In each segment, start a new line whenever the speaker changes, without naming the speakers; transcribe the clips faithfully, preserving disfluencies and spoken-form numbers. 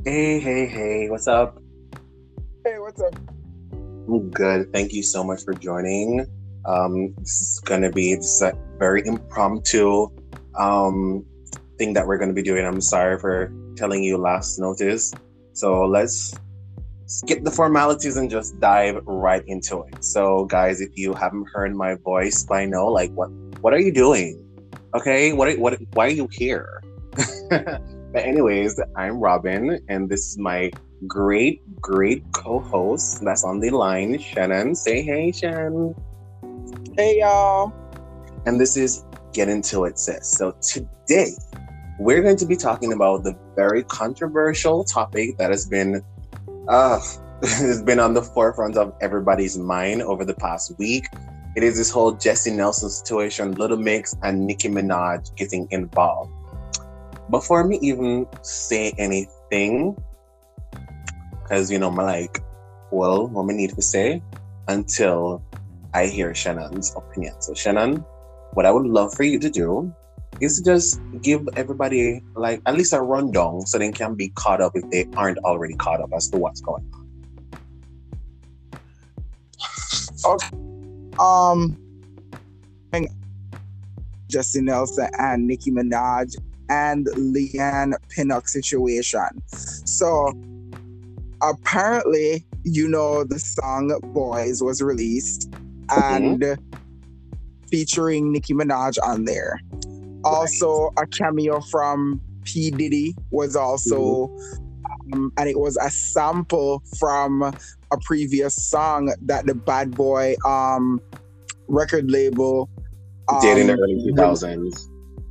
Hey, hey, hey, what's up?
Hey, what's up?
I'm good. Thank you so much for joining. Um, this is gonna be this is a very impromptu um thing that we're gonna be doing. I'm sorry for telling you last notice. So let's skip the formalities and just dive right into it. So guys, if you haven't heard my voice by now, like what what are you doing? Okay, what what why are you here? But anyways, I'm Robin, and this is my great, great co-host that's on the line, Shannon. Say hey, Shannon.
Hey, y'all.
And this is Get Into It, sis. So today we're going to be talking about the very controversial topic that has been uh has been on the forefront of everybody's mind over the past week. It is this whole Jessie Nelson situation, Little Mix and Nicki Minaj getting involved. Before me even say anything, because you know, I'm like, well, what we need to say until I hear Shannon's opinion. So, Shannon, what I would love for you to do is to just give everybody like at least a rundown so they can be caught up if they aren't already caught up as to what's going
on. Okay. Um, Jessie Nelson and Nicki Minaj and Leanne Pinnock situation. So apparently, you know, the song Boys was released and mm-hmm. featuring Nicki Minaj on there. Also, right. A cameo from P. Diddy was also, mm-hmm. um, and it was a sample from a previous song that the Bad Boy um, record label
um, did in the early two thousands.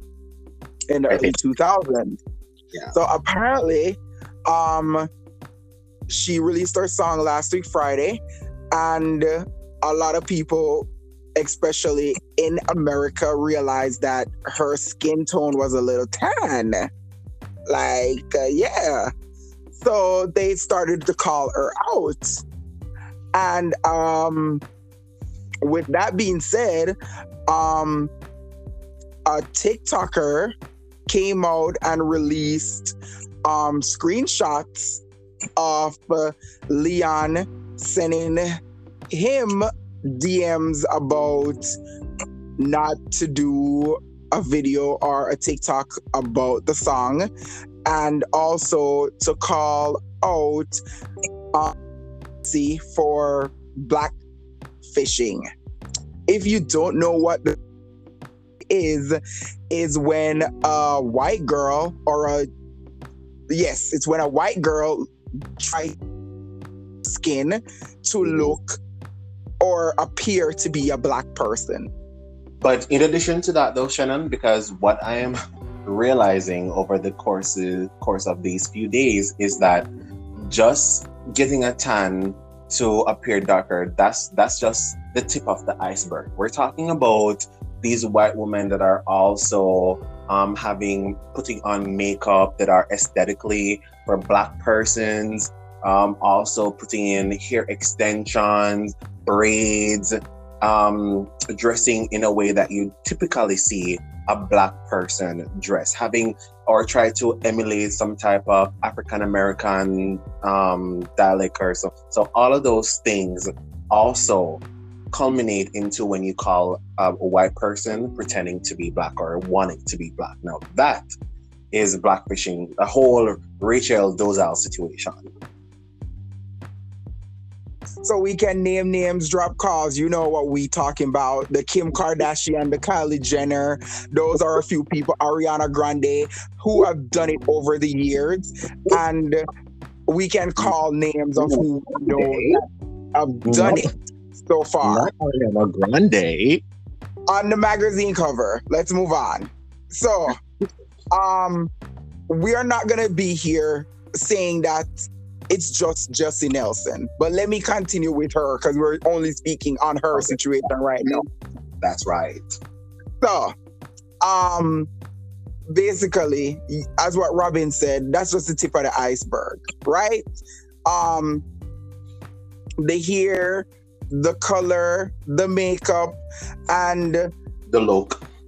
In the early two thousands.
Yeah.
So apparently, um, she released her song last week, Friday, and a lot of people, especially in America, realized that her skin tone was a little tan. Like, uh, yeah. So they started to call her out. And um, with that being said, um, a TikToker came out and released um, screenshots of uh, Leon sending him D Ms about not to do a video or a TikTok about the song, and also to call out um, for black fishing. If you don't know what the is, is when a white girl or a yes, it's when a white girl tries skin to look or appear to be a black person.
But in addition to that, though, Shannon, because what I am realizing over the course course of these few days is that just getting a tan to appear darker, that's that's just the tip of the iceberg. We're talking about these white women that are also um, having putting on makeup that are aesthetically for black persons, um, also putting in hair extensions, braids, um, dressing in a way that you typically see a black person dress, having or try to emulate some type of African American um, dialect or so. So all of those things also culminate into when you call a white person pretending to be black or wanting to be black. Now that is blackfishing, a whole Rachel Dolezal situation.
So we can name names, drop calls. You know what we talking about. The Kim Kardashian, the Kylie Jenner. Those are a few people, Ariana Grande, who have done it over the years. And we can call names of who know that have done it so far.
Not Ariana Grande.
On the magazine cover. Let's move on. So, um, we are not going to be here saying that it's just Jessie Nelson. But let me continue with her because we're only speaking on her situation right now.
That's right.
So, um, basically, as what Robin said, that's just the tip of the iceberg, right? Um, the hair, the color, the makeup, and
the look.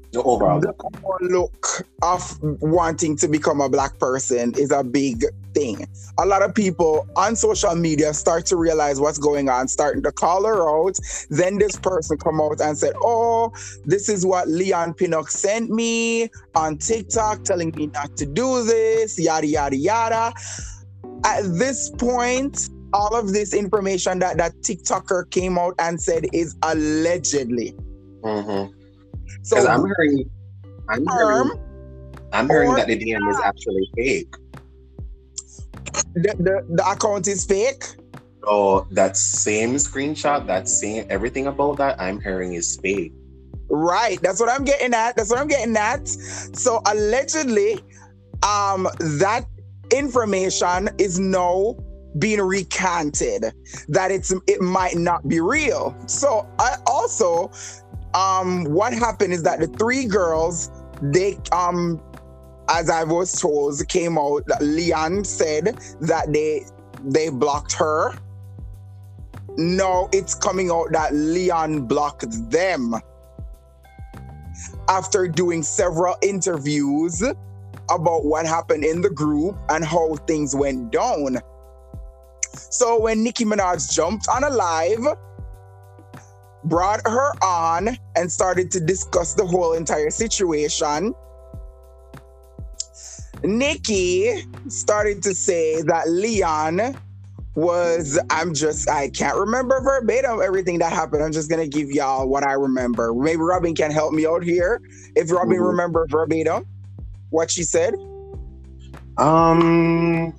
The overall
the
look.
overall look of wanting to become a black person is a big thing. A lot of people on social media start to realize what's going on, starting to call her out. Then this person come out and said, oh, this is what Leon Pinnock sent me on TikTok telling me not to do this, yada, yada, yada. At this point, all of this information that that TikToker came out and said is allegedly.
Mm-hmm.
So
Because I'm hearing, I'm hearing, I'm hearing that the D M is actually fake.
The, the the account is fake.
So that same screenshot, that same everything about that, I'm hearing is fake.
Right. That's what I'm getting at. That's what I'm getting at. So allegedly, um, that information is now being recanted. That it's it might not be real. So I also. Um, what happened is that the three girls, they, um, as I was told, came out. Leon said that they they blocked her. No, it's coming out that Leon blocked them after doing several interviews about what happened in the group and how things went down. So when Nicki Minaj jumped on a live, brought her on and started to discuss the whole entire situation, Nicki started to say that Leon was, I'm just, I can't remember verbatim everything that happened. I'm just going to give y'all what I remember. Maybe Robin can help me out here. If Robin mm-hmm. remember verbatim what she said.
Um,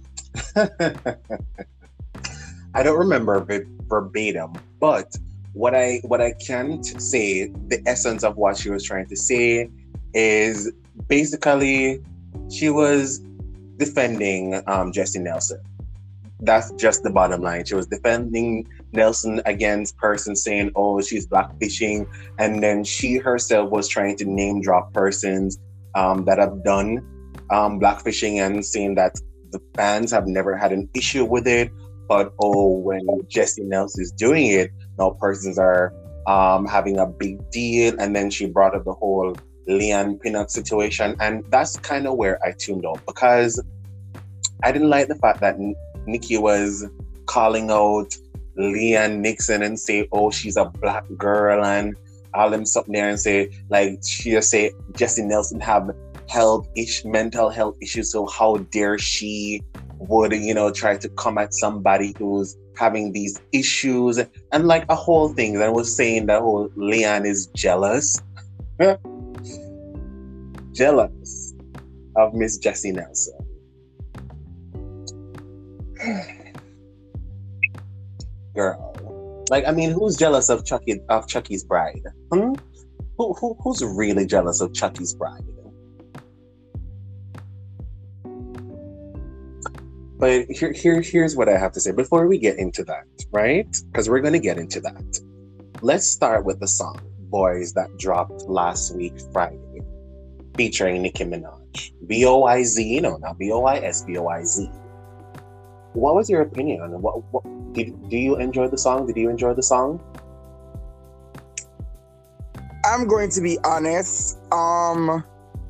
I don't remember verbatim, but What I what I can say, the essence of what she was trying to say is basically she was defending um, Jesy Nelson. That's just the bottom line. She was defending Nelson against persons saying, oh, she's blackfishing. And then she herself was trying to name drop persons um, that have done um, blackfishing and saying that the fans have never had an issue with it. But, oh, when Jesy Nelson is doing it, now persons are um, having a big deal. And then she brought up the whole Leon Pinnock situation. And that's kind of where I tuned out, because I didn't like the fact that Nicki was calling out Leon Nixon and say, oh, she's a black girl and all them something there, and say, like, she just say Jesy Nelson have health ish, mental health issues. So how dare she would, you know, try to come at somebody who's having these issues, and like a whole thing that was saying that whole Leon is jealous. Jealous of Miss Jesy Nelson. Girl. Like, I mean, who's jealous of Chucky of Chucky's bride? Hmm? Who, who who's really jealous of Chucky's bride? But here, here, here's what I have to say before we get into that, right? Because we're going to get into that. Let's start with the song Boys that dropped last week, Friday, featuring Nicki Minaj. B O I Z, no, not B O I S, B O I Z. What was your opinion on it? What, what, did, do you enjoy the song? Did you enjoy the song?
I'm going to be honest. Um...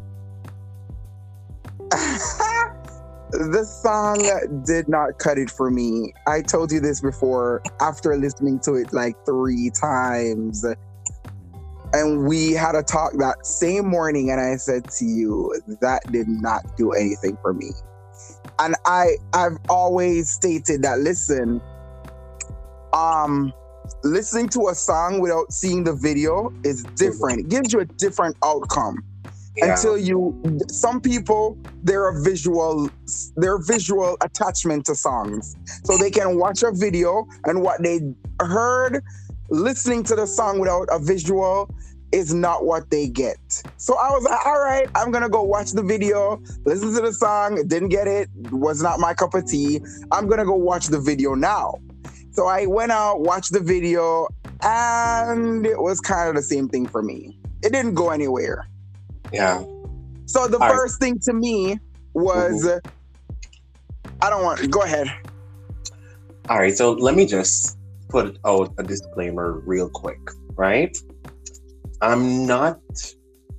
The song did not cut it for me. I told you this before after listening to it like three times. And we had a talk that same morning, and I said to you, that did not do anything for me. And I, I've always stated that, listen, um, listening to a song without seeing the video is different. It gives you a different outcome. Yeah. Until you, some people, they're a visual, they're a visual attachment to songs. So they can watch a video, and what they heard listening to the song without a visual is not what they get. So I was like, all right, I'm going to go watch the video, listen to the song, didn't get it, was not my cup of tea. I'm going to go watch the video now. So I went out, watched the video, and it was kind of the same thing for me. It didn't go anywhere.
Yeah.
So the
All
first
right.
thing to me was, mm-hmm. I don't want, go ahead.
All right. So let me just put out a disclaimer real quick, right? I'm not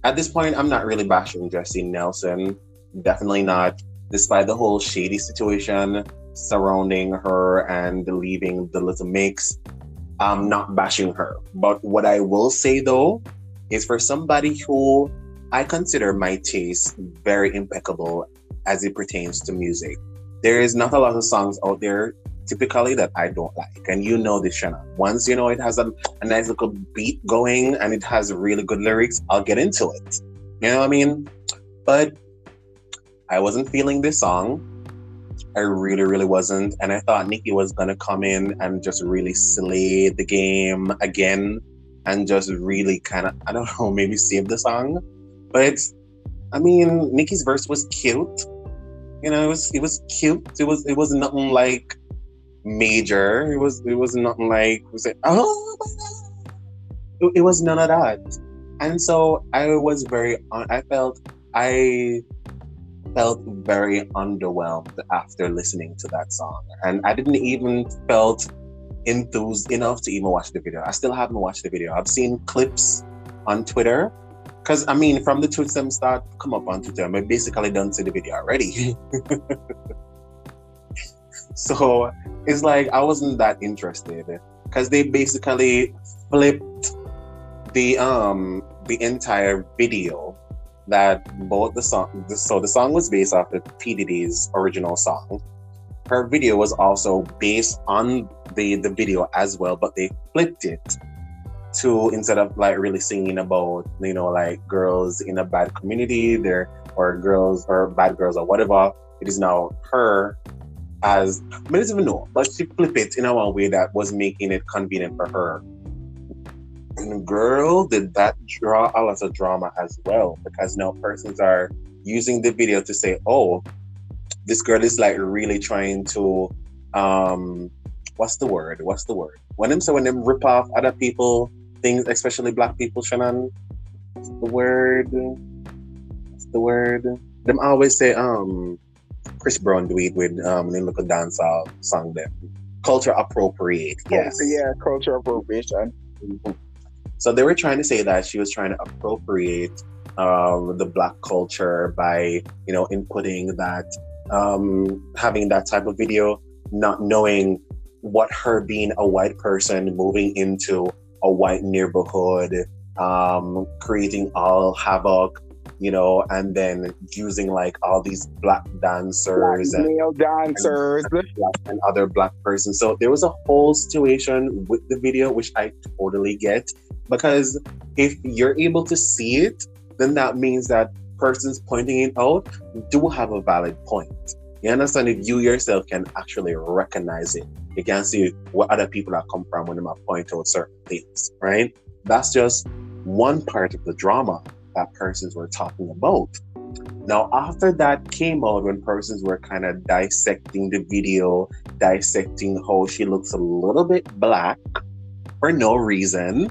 At this point, I'm not really bashing Jessie Nelson. Definitely not. Despite the whole shady situation surrounding her and leaving the Little Mix, I'm not bashing her. But what I will say though is for somebody who I consider my taste very impeccable as it pertains to music, there is not a lot of songs out there typically that I don't like. And you know this, Shanna. Once you know it has a, a nice little beat going and it has really good lyrics, I'll get into it. You know what I mean? But I wasn't feeling this song. I really, really wasn't. And I thought Nicki was going to come in and just really slay the game again and just really kind of, I don't know, maybe save the song. But, I mean, Nicki's verse was cute. You know, it was it was cute. It was it was nothing like major. It was it was nothing like was it oh my god. It, it was none of that. And so I was very I felt I felt very underwhelmed after listening to that song. And I didn't even felt enthused enough to even watch the video. I still haven't watched the video. I've seen clips on Twitter. Because, I mean, from the tweets them start come up on Twitter, I basically done see the video already. So, it's like, I wasn't that interested. Because they basically flipped the um the entire video that both the song... The, so, the song was based off of P. Diddy's original song. Her video was also based on the, the video as well, but they flipped it. To instead of like really singing about, you know, like girls in a bad community there or girls or bad girls or whatever, it is now her as I don't even know, but she flipped it in a one way that was making it convenient for her. And girl, did that draw a lot of drama as well, because now persons are using the video to say, oh, this girl is like really trying to um what's the word? What's the word? When them say when them rip off other people things, especially black people, Shannon. What's the word? What's the word? Them always say, um, Chris Brown do it with um, the local dancehall song them. Culture appropriate, yes.
Yeah, culture appropriation.
Mm-hmm. So they were trying to say that she was trying to appropriate um, the black culture by, you know, inputting that, um, having that type of video, not knowing what her being a white person moving into a white neighborhood, um, creating all havoc, you know, and then using like all these black dancers
black
and
male dancers
and, and other black persons. So there was a whole situation with the video, which I totally get, because if you're able to see it, then that means that persons pointing it out do have a valid point. You understand? If you yourself can actually recognize it, you can see what other people are come from when they point out certain things, right? That's just one part of the drama that persons were talking about. Now, after that came out, when persons were kind of dissecting the video, dissecting how she looks a little bit black for no reason,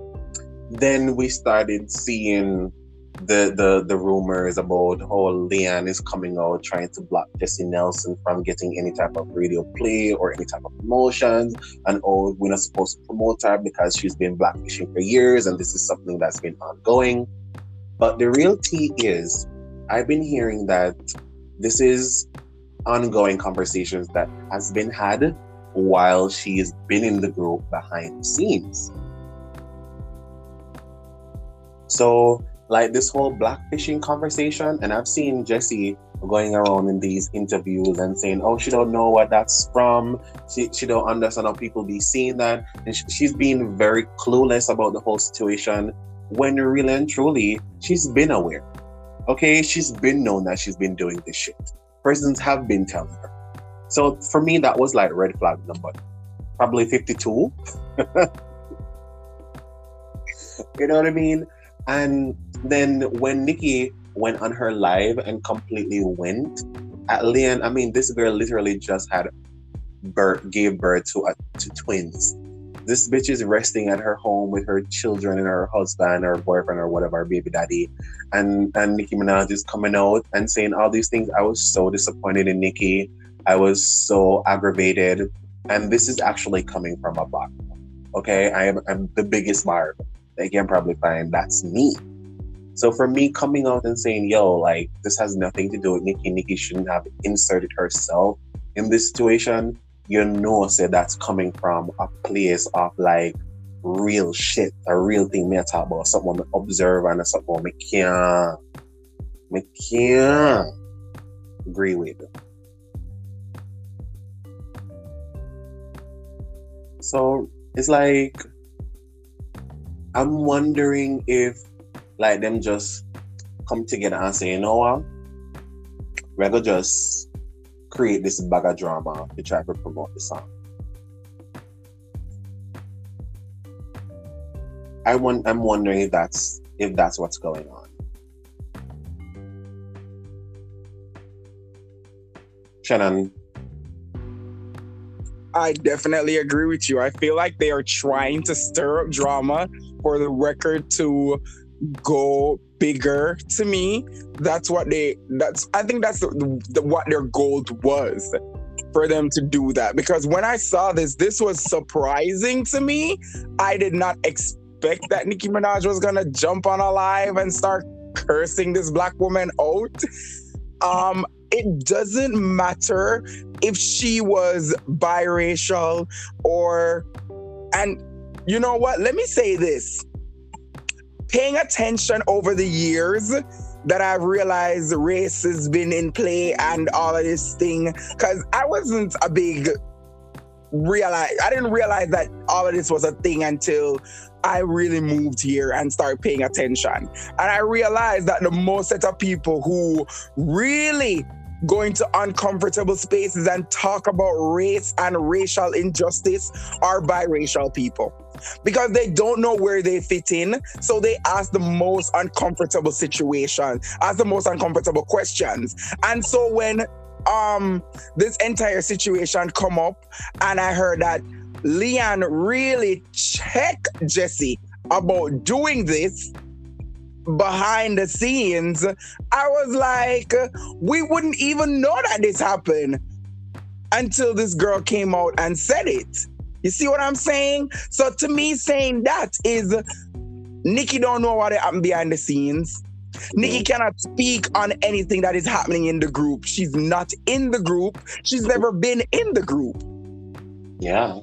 then we started seeing the the the rumors about how Leanne is coming out trying to block Jessie Nelson from getting any type of radio play or any type of promotions, and oh, we're not supposed to promote her because she's been blackfishing for years and this is something that's been ongoing. But the real tea is, I've been hearing that this is ongoing conversations that has been had while she's been in the group behind the scenes. So like this whole blackfishing conversation, and I've seen Jessie going around in these interviews and saying, oh, she don't know what that's from. She, she don't understand how people be seeing that. And she, she's been very clueless about the whole situation, when really and truly, she's been aware. Okay, she's been known that she's been doing this shit. Persons have been telling her. So for me, that was like red flag number probably fifty-two. You know what I mean? And then when Nicki went on her live and completely went at Leanne, I mean, this girl literally just had birth, gave birth to, a, to twins. This bitch is resting at her home with her children and her husband or boyfriend or whatever, her baby daddy. And, and Nicki Minaj is coming out and saying all these things. I was so disappointed in Nicki. I was so aggravated. And this is actually coming from a bottom. Okay, I am I'm the biggest barb. They can probably find that's me. So for me, coming out and saying, yo, like, this has nothing to do with Nikki, Nikki shouldn't have inserted herself in this situation, you know, say that's coming from a place of like real shit, a real thing me talk about, something me observe and something me can't, me can't agree with. So it's like, I'm wondering if like them just come together and say, you know what, we're gonna just create this bag of drama to try to promote the song. I want, I'm wondering if that's if that's what's going on. Shannon.
I definitely agree with you. I feel like they are trying to stir up drama for the record to go bigger. To me, that's what they that's I think that's the, the, what their goal was, for them to do that. Because when I saw this, this was surprising to me. I did not expect that Nicki Minaj was gonna jump on a live and start cursing this black woman out. Um, it doesn't matter if she was biracial or, and you know what? Let me say this. Paying attention over the years that I've realized race has been in play and all of this thing, because I wasn't a big realize, I didn't realize that all of this was a thing until I really moved here and started paying attention. And I realized that the most set of people who really go into uncomfortable spaces and talk about race and racial injustice are biracial people, because they don't know where they fit in. So they ask the most uncomfortable situations, ask the most uncomfortable questions. And so when um this entire situation come up and I heard that Leon really checked Jessie about doing this behind the scenes, I was like, we wouldn't even know that this happened until this girl came out and said it. You see what I'm saying? So to me, saying that is, Nikki don't know what happened behind the scenes. Nikki cannot speak on anything that is happening in the group. She's not in the group. She's never been in the group.
Yeah.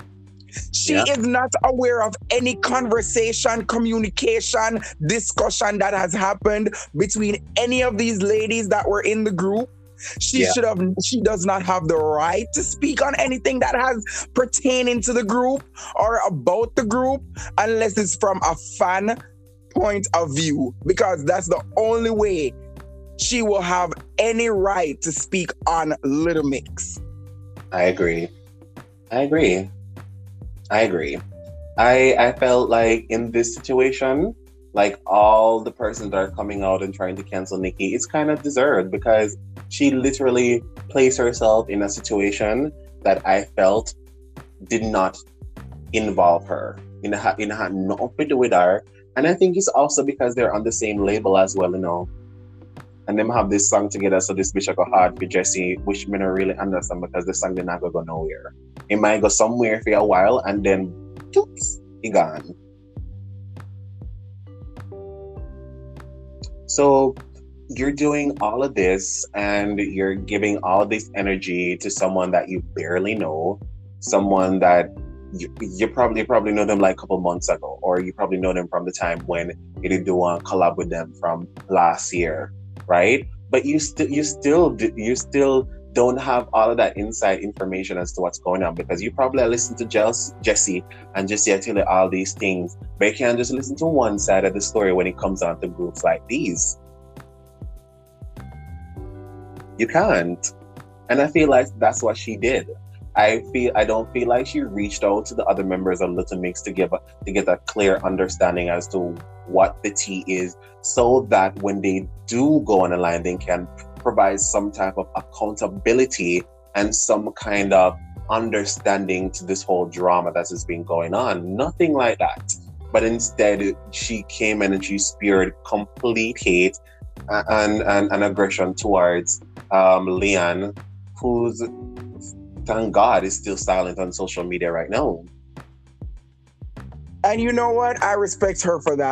She
yeah.
is not aware of any conversation, communication, discussion that has happened between any of these ladies that were in the group. She yeah. should have, she does not have the right to speak on anything that has pertaining to the group or about the group unless it's from a fan point of view, because that's the only way she will have any right to speak on Little Mix.
I agree. I agree. I agree. I I felt like in this situation, like all the persons that are coming out and trying to cancel Nikki, it's kind of deserved, because she literally placed herself in a situation that I felt did not involve her. In a, in a had nothing to do with her. And I think it's also because they're on the same label as well, you know. And them have this song together, so this bitch go hard for Jessie, which me not really understand, because the song did not go, go nowhere. It might go somewhere for a while and then oops, it gone. So you're doing all of this and you're giving all this energy to someone that you barely know, someone that you, you probably probably know them like a couple months ago, or you probably know them from the time when you did do a collab with them from last year, right? But you still you still you still don't have all of that inside information as to what's going on, because you probably listen to Jels, Jessie and Jessie tell you all these things, but you can't just listen to one side of the story when it comes down to groups like these. You can't. And I feel like that's what she did. I feel I don't feel like she reached out to the other members of Little Mix to give a, to get a clear understanding as to what the tea is, so that when they do go on a line, they can provide some type of accountability and some kind of understanding to this whole drama that has been going on. Nothing like that. But instead, she came in and she spewed complete hate and, and, and aggression towards um, Leon, who's, thank God, is still silent on social media right now.
And you know what? I respect her for that.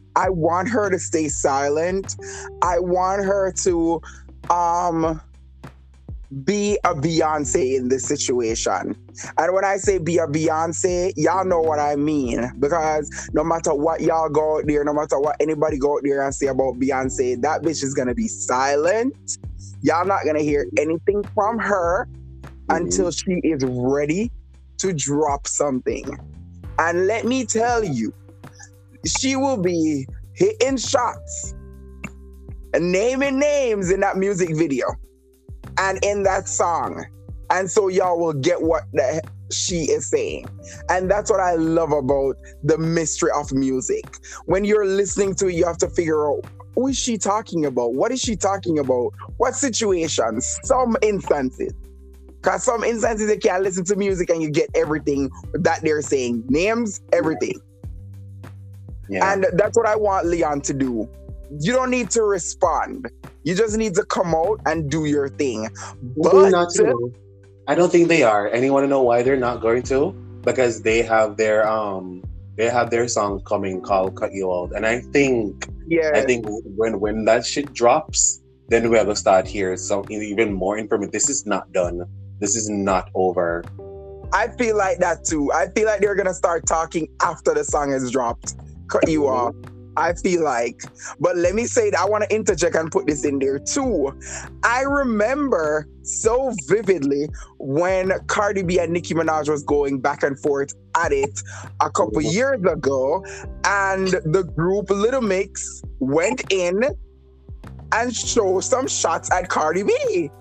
I want her to stay silent. I want her to um be a Beyonce in this situation. And when I say be a Beyonce, y'all know what I mean. Because no matter what y'all go out there, no matter what anybody go out there and say about Beyonce, that bitch is gonna be silent. Y'all not gonna hear anything from her mm-hmm. until she is ready to drop something. And let me tell you, she will be hitting shots and naming names in that music video and in that song. And so y'all will get what the she is saying. And that's what I love about the mystery of music. When you're listening to it, you have to figure out, who is she talking about? What is she talking about? What situations? Some instances. Because some instances you can't listen to music and you get everything that they're saying. Names, everything. Yeah. And that's what I want Leon to do. You don't need to respond. You just need to come out and do your thing. But
not to. I don't think they are. And you want to know why they're not going to? Because they have their um they have their song coming called Cut You Out. And I think yeah. I think when when that shit drops, then we have to start here. So even more information. This is not done. This is not over.
I feel like that too. I feel like they're gonna start talking after the song is dropped. Cut you off. I feel like. But let me say that I want to interject and put this in there too. I remember so vividly when Cardi B and Nicki Minaj was going back and forth at it a couple years ago, and the group Little Mix went in and showed some shots at Cardi B.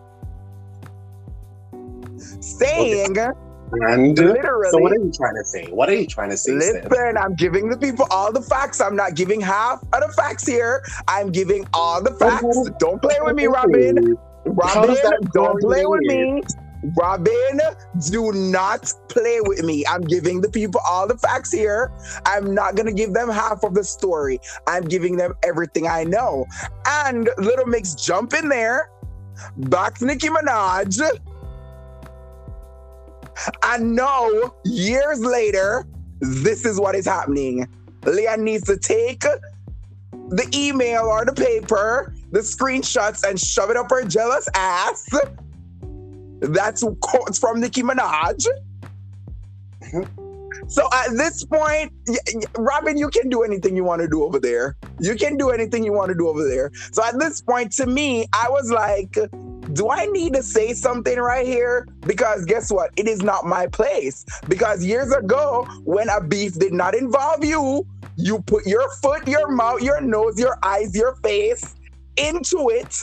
Saying,
and literally, so what are you trying to say? What are you trying to say?
Listen, Steph? I'm giving the people all the facts. I'm not giving half of the facts here. I'm giving all the facts. Oh, don't play with me, Robin. Robin, don't play with me. Robin, do not play with me. I'm giving the people all the facts here. I'm not going to give them half of the story. I'm giving them everything I know. And Little Mix jump in there, back Nicki Minaj. I know years later, this is what is happening. Leah needs to take the email or the paper, the screenshots, and shove it up her jealous ass. That's quotes from Nicki Minaj. So at this point, Robin, you can do anything you want to do over there. You can do anything you want to do over there. So at this point, to me, I was like, do I need to say something right here? Because guess what? It is not my place. Because years ago, when a beef did not involve you, you put your foot, your mouth, your nose, your eyes, your face into it.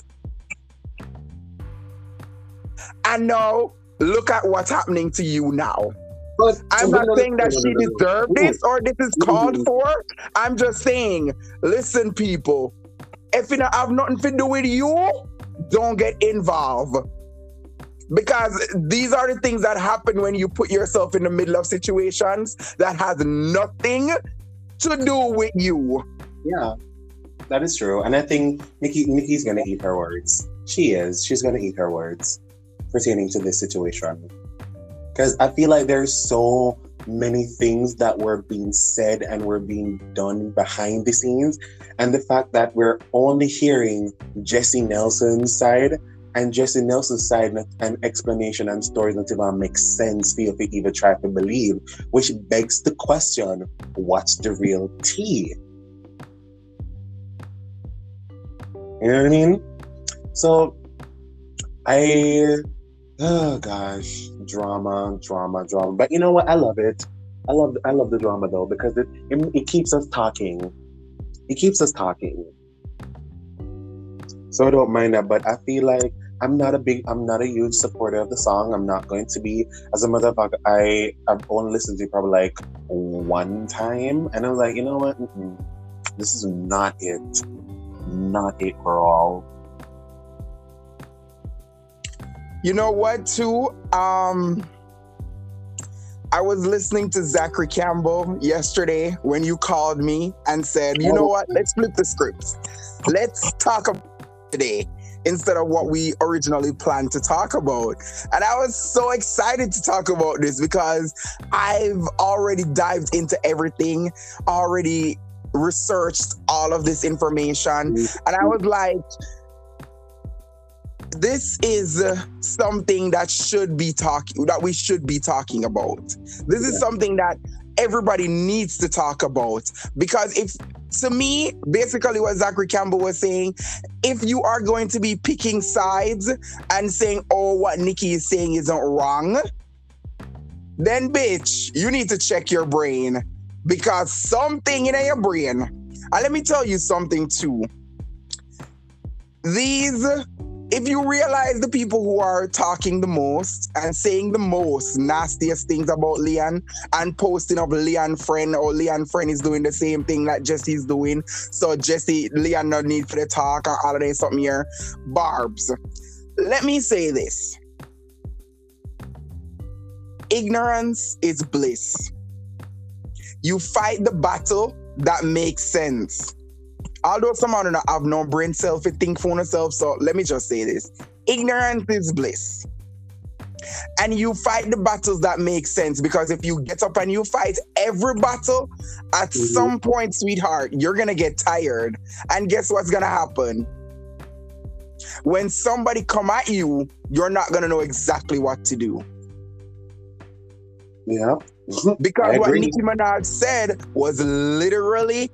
And now, look at what's happening to you now. But I'm not saying that she deserved this or this is called for. I'm just saying, listen, people, if you don't have nothing to do with you, don't get involved. Because these are the things that happen when you put yourself in the middle of situations that has nothing to do with you.
Yeah, that is true. And I think Nikki Nikki's going to eat her words. She is. She's going to eat her words pertaining to this situation. Because I feel like there's so many things that were being said and were being done behind the scenes. And the fact that we're only hearing Jessie Nelson's side, and Jessie Nelson's side and explanation and stories don't even make sense for you if you even try to believe, which begs the question, what's the real tea? You know what I mean? So, I... Oh gosh, drama, drama, drama. But you know what? I love it. I love, I love the drama though because it, it, it keeps us talking. It keeps us talking. So I don't mind that. But I feel like I'm not a big, I'm not a huge supporter of the song. I'm not going to be. As a matter of fact, I I've only listened to it probably like one time, and I was like, you know what? Mm-mm. This is not it. Not it for all.
You know what, too? Um, I was listening to Zachary Campbell yesterday when you called me and said, you know what? Let's flip the script. Let's talk about today instead of what we originally planned to talk about. And I was so excited to talk about this because I've already dived into everything, already researched all of this information, mm-hmm. and I was like, this is uh, something that should be talking that we should be talking about. This is yeah. something that everybody needs to talk about, because if to me, basically what Zachary Campbell was saying, if you are going to be picking sides and saying, oh, what Nikki is saying isn't wrong, then bitch, you need to check your brain, because something in your brain. And let me tell you something too. These, if you realize the people who are talking the most and saying the most nastiest things about Leon and posting of Leon friend, or Leon friend is doing the same thing that Jesse's doing, so Jesse, Leon no need for the talk or all of that something here. Barbs, let me say this. Ignorance is bliss. You fight the battle that makes sense. Although some of them have no brain self, it think for themselves, so let me just say this. Ignorance is bliss. And you fight the battles that make sense, because if you get up and you fight every battle, at mm-hmm. some point, sweetheart, you're going to get tired. And guess what's going to happen? When somebody come at you, you're not going to know exactly what to do.
Yeah.
Because what Nicki Minaj said was literally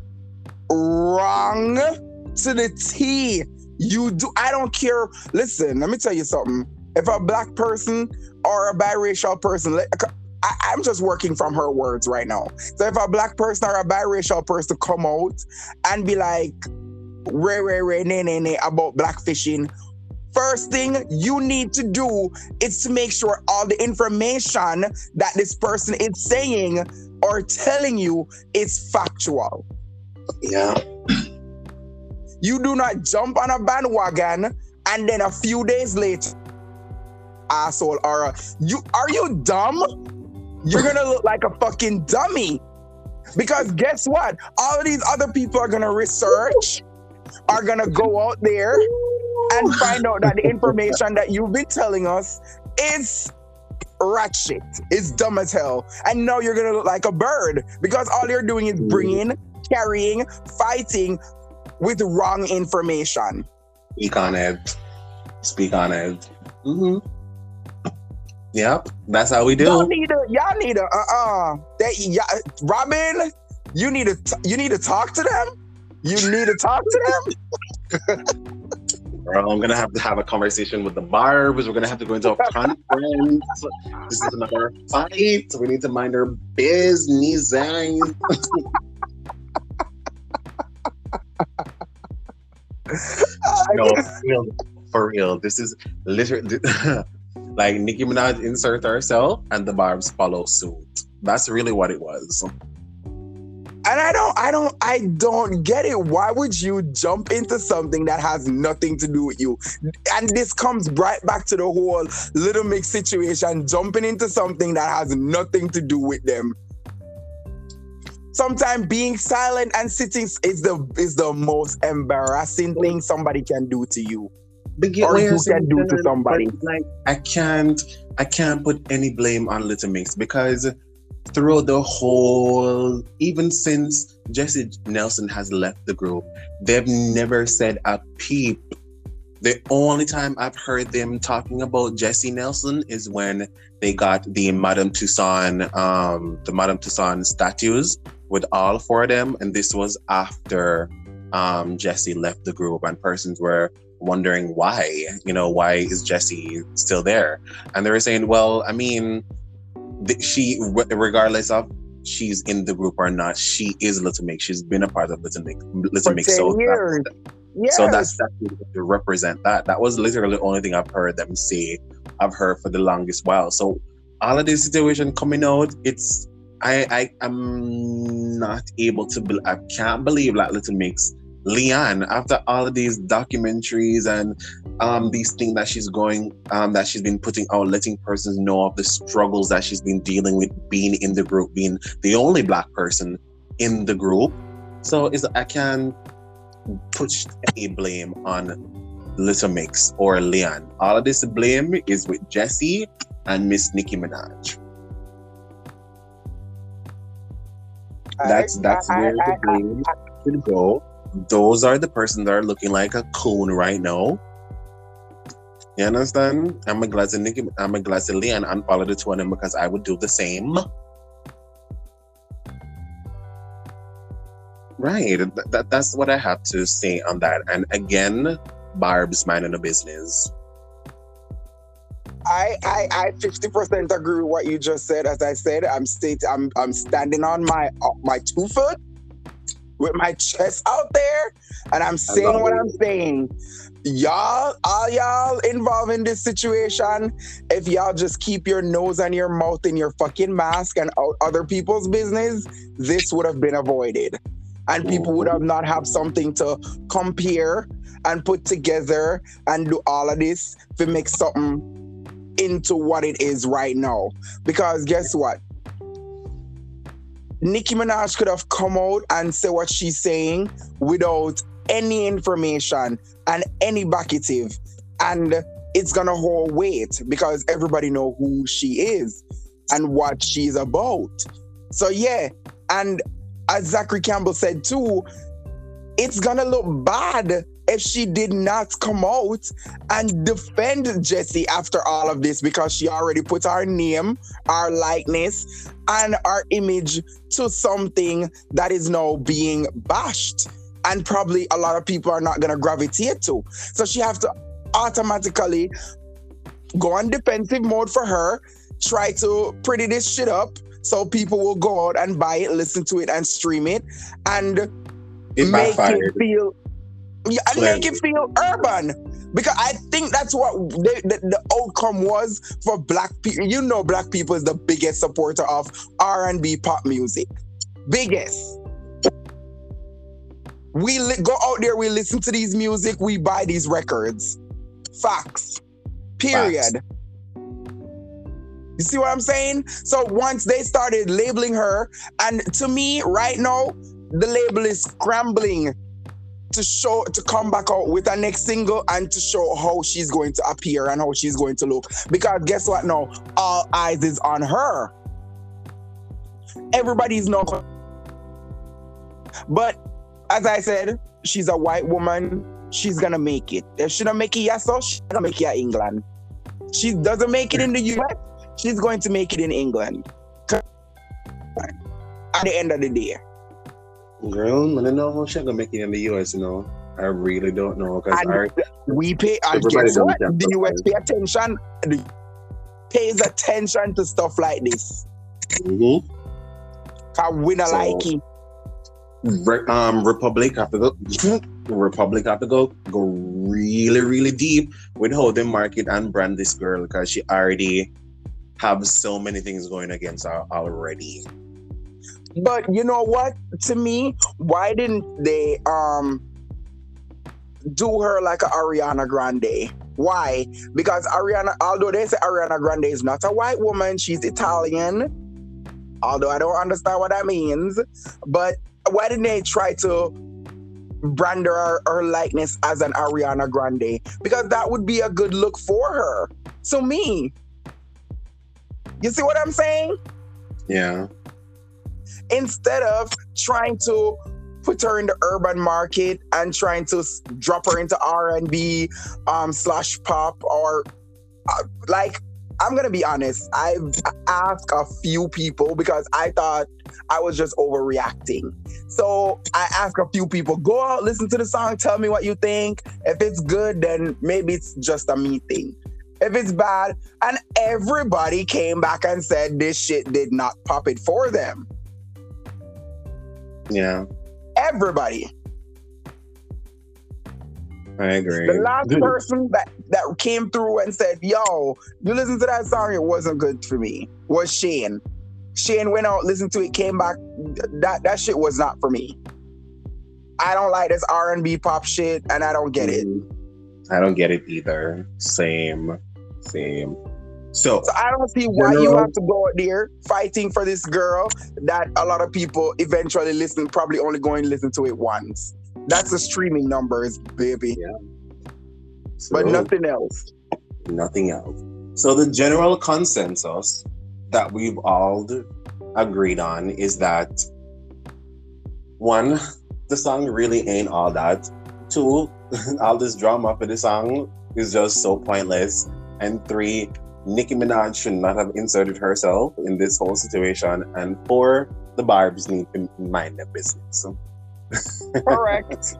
wrong to the T. You do. I don't care. Listen, let me tell you something. If a black person or a biracial person, I, I'm just working from her words right now. So if a black person or a biracial person come out and be like, ray, ray, ray, nay, nay, nay, about blackfishing, first thing you need to do is to make sure all the information that this person is saying or telling you is factual.
Yeah.
You do not jump on a bandwagon and then a few days later, asshole, or a, you are you dumb? You're gonna look like a fucking dummy. Because guess what? All of these other people are gonna research, are gonna go out there and find out that the information that you've been telling us is ratchet. It's dumb as hell. And now you're gonna look like a bird, because all you're doing is bringing, carrying, fighting with wrong information.
Speak on it. Speak on it. Mm-hmm. Yep, that's how we do.
Y'all need to, y'all need to, uh-uh. That, yeah, Robin, you need to, t- you need to talk to them. You need to talk to them.
Bro, I'm gonna have to have a conversation with the Barbs. We're gonna have to go into a conference. This is another fight. We need to mind our business. No, for real, for real. This is literally like Nicki Minaj insert herself and the Barbs follow suit. That's really what it was.
And I don't, I don't, I don't get it. Why would you jump into something that has nothing to do with you? And this comes right back to the whole Little Mix situation, jumping into something that has nothing to do with them. Sometimes being silent and sitting is the is the most embarrassing thing somebody can do to you,
Begin,
or you can do to somebody.
Like I can't, I can't put any blame on Little Mix, because throughout the whole, even since Jessie Nelson has left the group, they've never said a peep. The only time I've heard them talking about Jessie Nelson is when they got the Madame Tussauds, um, the Madame Tussauds statues with all four of them, and this was after um, Jessie left the group, and persons were wondering why. You know, why is Jessie still there? And they were saying, well, I mean, she, regardless of she's in the group or not, she is Little Mix. She's been a part of Little Mix. Little Mix, so
years. Yes.
So that's that to represent that. That was literally the only thing I've heard them say of her for the longest while. So all of this situation coming out, it's I I am not able to be, I can't believe like Little Mix, Leanne, after all of these documentaries and um these things that she's going um that she's been putting out, letting persons know of the struggles that she's been dealing with, being in the group, being the only black person in the group. So is I can't put any blame on Little Mix or Leanne. All of this blame is with Jessie and Miss Nicki Minaj. That's that's
I,
where
I,
the blame should go. Those are the person that are looking like a coon right now. You understand? I'm a glad Nicki, I'm a glad Leanne unfollowed the two of them because I would do the same. Right. That, that that's what I have to say on that. And again, Barb's minding the business.
I, I, I fifty percent agree with what you just said. As I said, I'm state, I'm, I'm standing on my, uh, my two foot with my chest out there, and I'm saying what I'm saying. Y'all, all y'all involved in this situation, if y'all just keep your nose and your mouth in your fucking mask and out other people's business, this would have been avoided, and people would have not have something to compare and put together and do all of this to make something into what it is right now. Because guess what? Nicki Minaj could have come out and say what she's saying without any information and any backative, and it's gonna hold weight because everybody know who she is and what she's about. So yeah, and as Zachary Campbell said too, it's gonna look bad if she did not come out and defend Jessie after all of this, because she already put our name, our likeness, and our image to something that is now being bashed, and probably a lot of people are not going to gravitate to. So she have to automatically go on defensive mode for her, try to pretty this shit up so people will go out and buy it, listen to it, and stream it, and
it
make
backfired.
it feel Yeah, and
Clearly.
make it feel urban, because I think that's what the, the, the outcome was for black people. You know, black people is the biggest supporter of R and B pop music, biggest. We li- go out there, we listen to these music, we buy these records. Facts. Period.
Facts.
You see what I'm saying? So once they started labeling her, and to me, right now, the label is scrambling to show, to come back out with her next single and to show how she's going to appear and how she's going to look. Because guess what now? All eyes is on her. Everybody's not. But as I said, she's a white woman. She's gonna make it. If she don't make it, yes, so she's gonna make it in England. She doesn't make it in the U S, she's going to make it in England. At the end of the day.
Girl, I don't know how she's gonna make it in the U S, you know. I really don't know. Because our
we pay, and guess what? The U S pay attention, the pays attention to stuff like this.
Mm-hmm.
Cause we not
So,
like it.
Re- um, Republic have to go. Republic have to go go really, really deep with how they market and brand this girl, because she already have so many things going against her already.
But you know what? To me, why didn't they um do her like a Ariana Grande? Why? Because Ariana, although they say Ariana Grande is not a white woman, she's Italian. Although I don't understand what that means, but why didn't they try to brand her, her likeness as an Ariana Grande? Because that would be a good look for her. To me. You see what I'm saying?
Yeah.
Instead of trying to put her in the urban market and trying to drop her into R and B um, slash pop, or uh, like, I'm going to be honest. I've asked a few people because I thought I was just overreacting. So I asked a few people, go out, listen to the song, tell me what you think. If it's good, then maybe it's just a me thing. If it's bad, and everybody came back and said this shit did not pop it for them.
Yeah.
Everybody.
I agree.
The last person that, that came through and said, yo, you listen to that song, it wasn't good for me, was Shane. Shane went out, listened to it, came back. That that shit was not for me. I don't like this R and B pop shit, and I don't get it.
I don't get it either. Same. Same. So,
so I don't see why you have to go out there fighting for this girl that a lot of people eventually listen, probably only going to listen to it once. That's the streaming numbers, baby.
Yeah. So,
but nothing else.
Nothing else. So the general consensus that we've all agreed on is that one, the song really ain't all that. Two, all this drama for the song is just so pointless. And three, Nicki Minaj should not have inserted herself in this whole situation. And four, the Barbs need to mind their business.
Correct.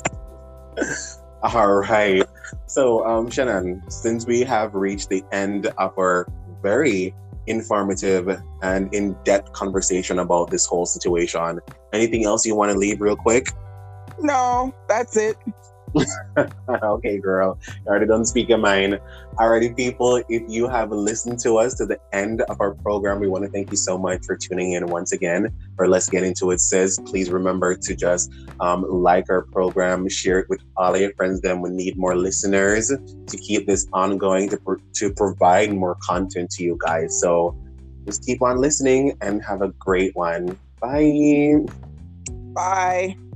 All right. So, um, Shannon, since we have reached the end of our very informative and in-depth conversation about this whole situation, anything else you want to leave real quick?
No, that's it.
Okay, girl. You already done speak your mind. Alrighty, people, if you have listened to us to the end of our program, we want to thank you so much for tuning in once again. Or Let's Get Into It, sis. Please remember to just um, like our program, share it with all of your friends. Then we need more listeners to keep this ongoing, to, pro- to provide more content to you guys. So just keep on listening and have a great one. Bye.
Bye.